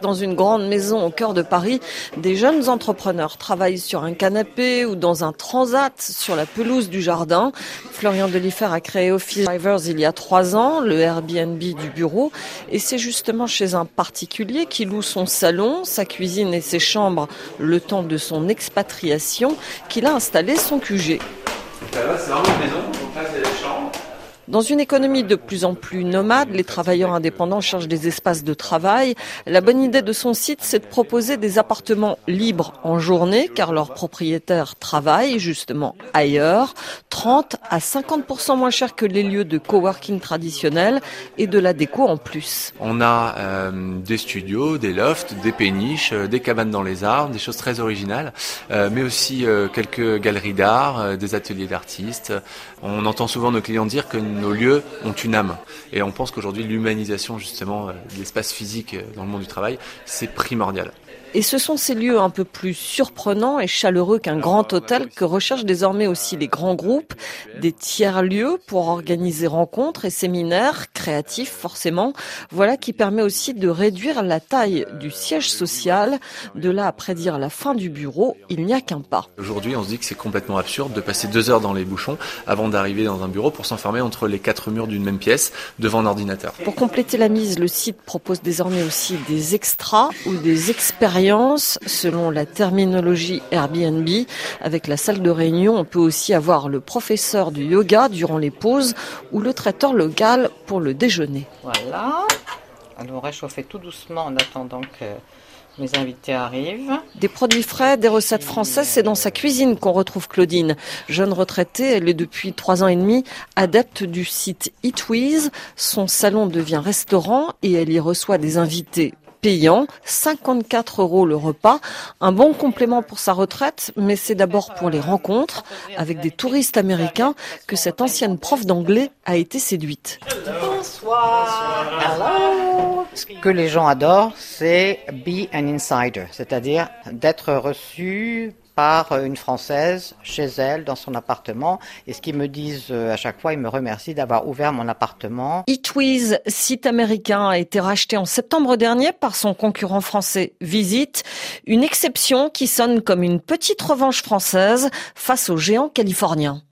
Dans une grande maison au cœur de Paris, des jeunes entrepreneurs travaillent sur un canapé ou dans un transat sur la pelouse du jardin. Florian Delisfer a créé Office Drivers il y a 3 ans, le Airbnb du bureau. Et c'est justement chez un particulier qui loue son salon, sa cuisine et ses chambres le temps de son expatriation qu'il a installé son QG. Là, c'est vraiment une maison, donc là, c'est les chambres. Dans une économie de plus en plus nomade, les travailleurs indépendants cherchent des espaces de travail. La bonne idée de son site, c'est de proposer des appartements libres en journée, car leurs propriétaires travaillent justement ailleurs, 30 à 50% moins cher que les lieux de coworking traditionnels et de la déco en plus. On a des studios, des lofts, des péniches, des cabanes dans les arbres, des choses très originales, mais aussi quelques galeries d'art, des ateliers d'artistes. On entend souvent nos clients dire que nos lieux ont une âme. Et on pense qu'aujourd'hui, l'humanisation justement de l'espace physique dans le monde du travail, c'est primordial. Et ce sont ces lieux un peu plus surprenants et chaleureux qu'un grand hôtel que recherchent désormais aussi les grands groupes, des tiers-lieux pour organiser rencontres et séminaires, créatifs forcément. Voilà qui permet aussi de réduire la taille du siège social. De là à prédire la fin du bureau, il n'y a qu'un pas. Aujourd'hui, on se dit que c'est complètement absurde de passer 2 heures dans les bouchons avant d'arriver dans un bureau pour s'enfermer entre les 4 murs d'une même pièce devant un ordinateur. Pour compléter la mise, le site propose désormais aussi des extras ou des expériences selon la terminologie Airbnb. Avec la salle de réunion, on peut aussi avoir le professeur du yoga durant les pauses ou le traiteur local pour le déjeuner. Voilà, allons réchauffer tout doucement en attendant que mes invités arrivent. Des produits frais, des recettes françaises, c'est dans sa cuisine qu'on retrouve Claudine. Jeune retraitée, elle est depuis 3 ans et demi adepte du site Eatwiz. Son salon devient restaurant et elle y reçoit des invités payant, 54 € le repas, un bon complément pour sa retraite, mais c'est d'abord pour les rencontres avec des touristes américains que cette ancienne prof d'anglais a été séduite. Bonsoir. Hello. Ce que les gens adorent, c'est be an insider, c'est-à-dire d'être reçu par une Française chez elle, dans son appartement. Et ce qu'ils me disent à chaque fois, ils me remercient d'avoir ouvert mon appartement. Eatwiz, site américain, a été racheté en septembre dernier par son concurrent français Visit. Une exception qui sonne comme une petite revanche française face aux géants californiens.